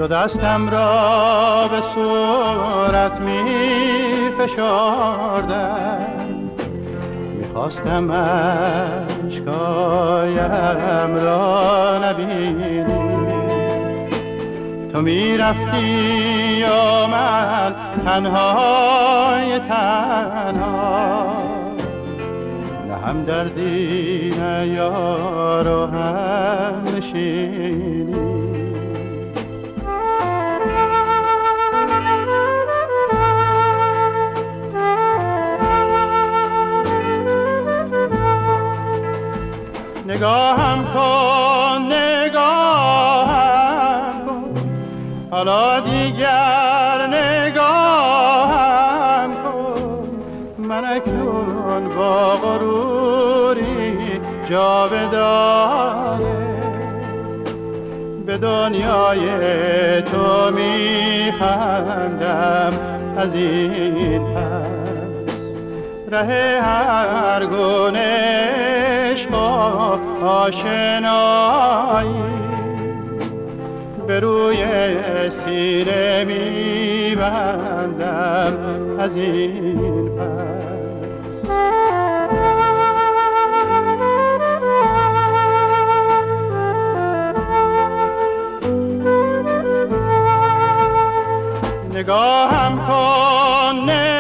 دو دستم را به صورت می فشردم، میخواستم اشکایم را نبینی. تو میرفتی و من تنهای تنها، نه هم دردی نه یار و هم نشینی. نگاهم کن نگاهم کن، حالا دیگر نگاهم کن. من اکنون با غروری جاودانه به دنیای تو میخندم. از این پس ره هر گونه عشق و آشنایی به روی سینه میبندم. از این پس نگاهم کن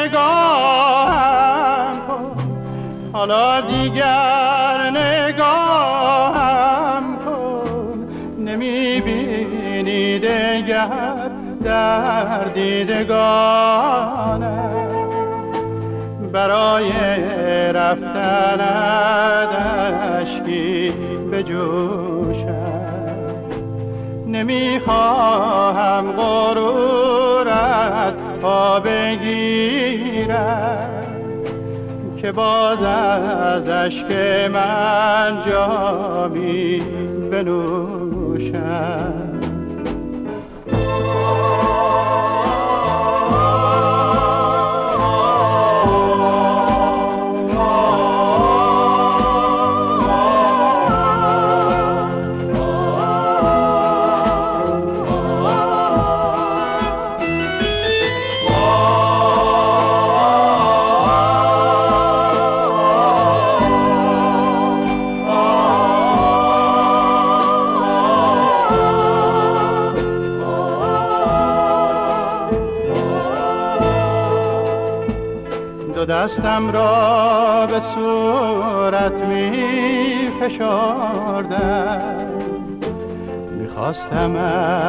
نگاهم کن، حالا دیگر نگاهم کن. نمیبینی دگر در دیدگانم، برای رفتنت اشکی به جوشم. نمیخواهم غرورت پا بگیرد که باز از اشک من جامی بنوشم. دستم را به صورت می فشردم، میخواستم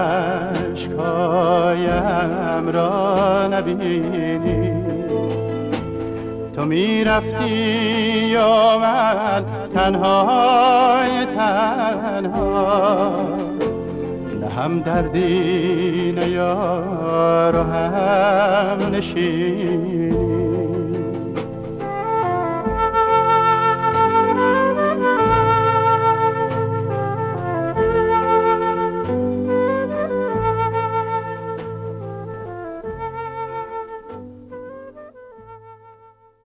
اشکایم را نبینی. تو میرفتی و من تنهای تنها، نه هم دردی نه یار و هم نشینی.